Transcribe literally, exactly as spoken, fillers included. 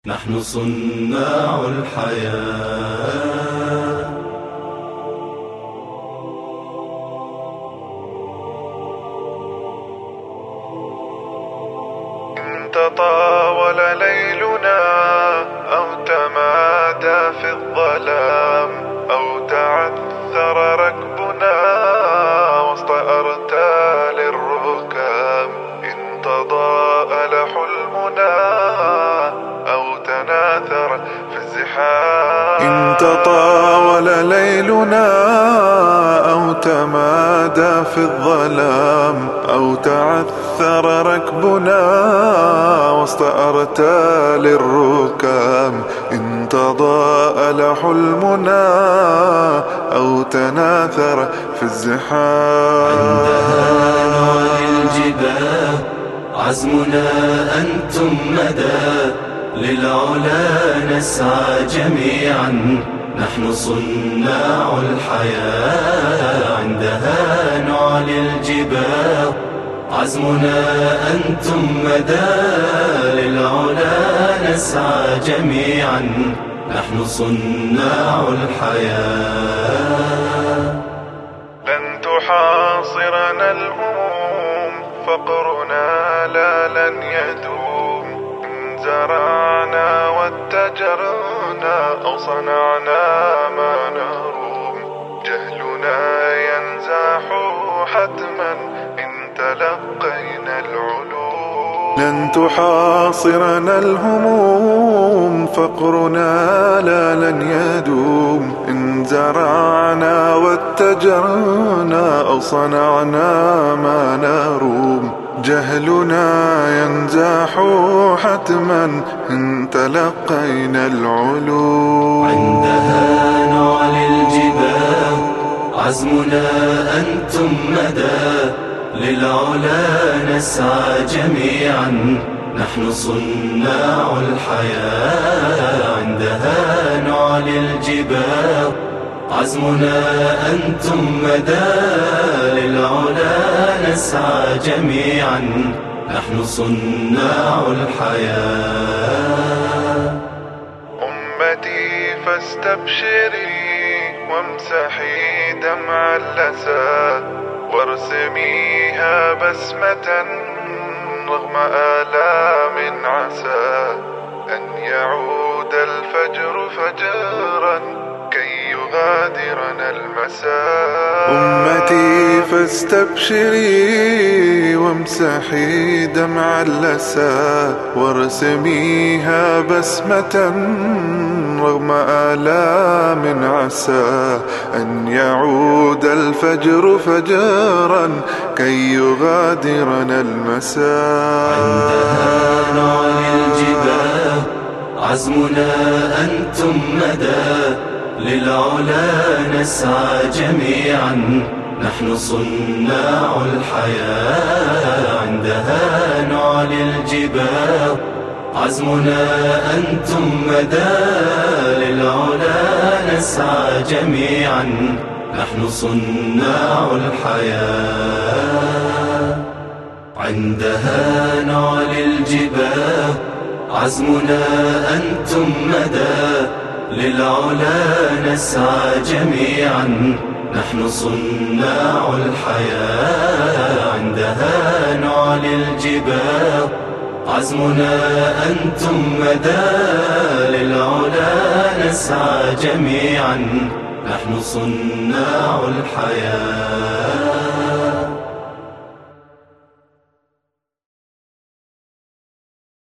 نحن صناع الحياة. إن تطاول ليلنا أو تمادى في الظلام أو تعثر ركبنا وسط أرتال الركام، إن تضاءل حلمنا أو تناثر في الزحام، إن تطاول ليلنا أو تمادى في الظلام أو تعثر ركبنا وسط أرتال الركام، إن تضاءل حلمنا أو تناثر في الزحام. عندها نعلي الجباه عزمنا أنتم مدى، للعلا نسعى جميعا، نحن صناع الحياة. عندها نعلي الجباه عزمنا أنتم مدى، للعلا نسعى جميعا، نحن صناع الحياة. لن تحاصرنا الهموم، فقرنا لا لن يدوم، إن زرعنا واتجرنا أو صنعنا ما نروم، جهلنا ينزاح حتما إن تلقينا العلوم. لن تحاصرنا الهموم، فقرنا لا لن يدوم، إن زرعنا واتجرنا أو صنعنا ما نروم، جهلنا ينزاح حتما إن تلقينا العلوم. عندها نعلي الجباه عزمنا أنتم مدى، للعلا نسعى جميعا، نحن صناع الحياة. عندها نعلي الجباه عزمنا أنتم مدى، للعلا نسعى جميعا، نحن صناع الحياة. أمتي فاستبشري وامسحي دمع اللسى، وارسميها بسمة رغم آلام، عسى أن يعود الفجر فجرا كي يغادرنا المساء. أمتي فاستبشري وامسحي دمع اللسى، وارسميها بسمة رغم آلام، عسى أن يعود الفجر فجرا كي يغادرنا المساء. عندها نعلي الجباه عزمنا أنتم مدى، للعلا نسعى جميعا، نحن صناع الحياة. عندها نعلي الجباه عزمنا أنتم مدى، للعلا نسعى جميعا، نحن صناع الحياة. عندها نعلي الجباه عزمنا أنتم مدى، للعلا نسعى جميعا، نحن صناع الحياة. عندها نعلي الجباه عزمنا أنتم مدى، للعلا نسعى جميعا، نحن صناع الحياة.